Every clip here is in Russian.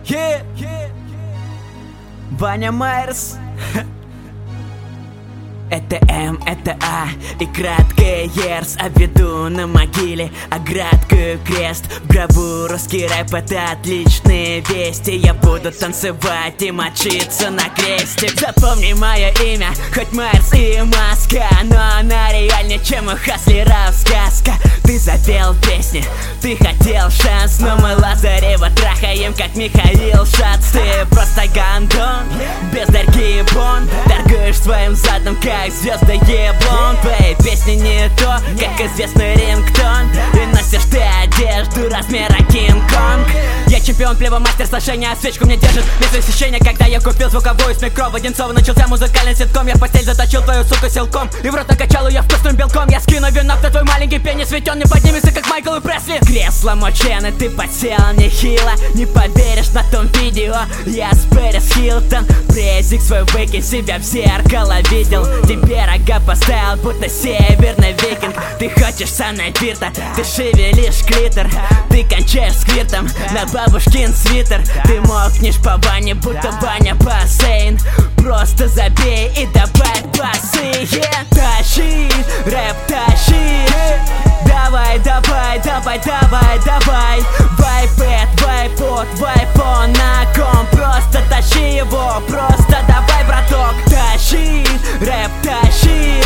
Ваня Майерс. Это М, это А и краткое Ерс. Обведу на могиле оградкою крест. В гробу русский рэп — это отличные вести. Я буду танцевать и мочиться на кресте. Запомни мое имя, хоть Майерс и маска, но она реальнее, чем у хаслеров сказка. Ты запел песни, ты хотел шанс, но мы Лазарева трахаем, как Михаил Шац. Ты просто гандон, без дорогие бон. Торгуешь своим задом, как звезда еблон. Твои песни не то, как известный рингтон. И носишь ты одежду размера Кинг-Конг. Я чемпион, плевомастер, сложения свечку мне держит место освещения. Когда я купил звуковую смекров, Одинцова начался музыкальный ситком. Я в постель заточил твою суку силком, и в рот накачал ее вкусным белком. Я скину венок на твой маленький пенис, ведь он не поднимется, как Майкл и Пресли. Кресло моченое, ты подсел нехило. Не поверишь на том видео, я с Пэрис Хилтон. Презик свой выкинь, себя в зеркало видел. Тебе рога поставил, будто северный викинг. Ты хочешь санапирта, ты шевелишь клитор. Ты кончаешь сквиртом на бабушкин свитер. Ты мокнешь по бане, будто баня бассейн. Просто забей и добавь басы. Тащи, рэп тащи. Давай, давай, давай, давай, давай. Вайпэд, вайпот, вайпон на ком. Просто тащи его, просто давай, браток. Тащи, рэп тащи.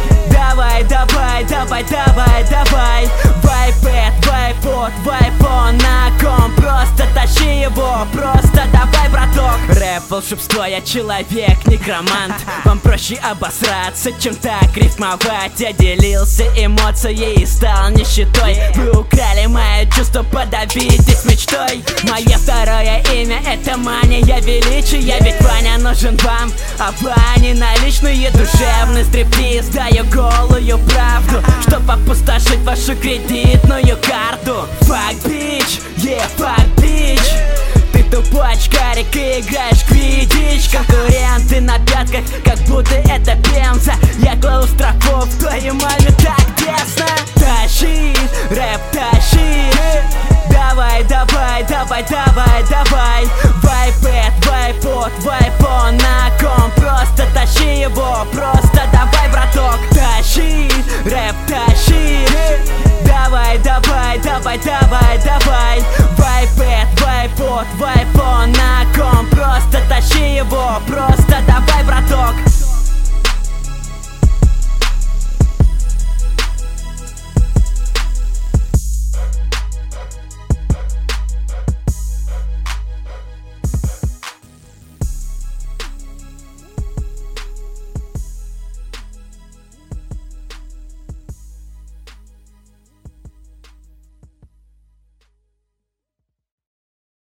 Давай, давай, давай, давай, давай. Вайпэд, вайпот, вайпон на ком. Просто тащи его, просто давай, браток. Рэп, волшебство, я человек, некромант. Вам проще обосраться, чем так рифмовать. Я делился эмоцией и стал нищетой. Вы украли мое чувство, подавитесь мечтой. Мое второе имя — это мания величия. Ведь Ваня нужен вам, а Ване наличные. Душевный стриптиз, даю голую правду, чтоб опустошить вашу кредитную карту. Fuck bitch, yeah, fuck bitch. Ты тупой очкарик и играешь квиддич. Конкуренты на пятках, как будто это Пенза. Я клаустрофоб, твоей маме так тесно. Тащи, рэп тащи. Давай, давай, давай, давай, давай. Вайпэд, вайпот, вайпон на ком. Просто тащи его, просто давай, браток. Тащи, рэп тащи. Давай, давай, давай, давай, давай. Вайпэд, вайпот, вайпон на ком. Просто тащи его, просто давай, браток.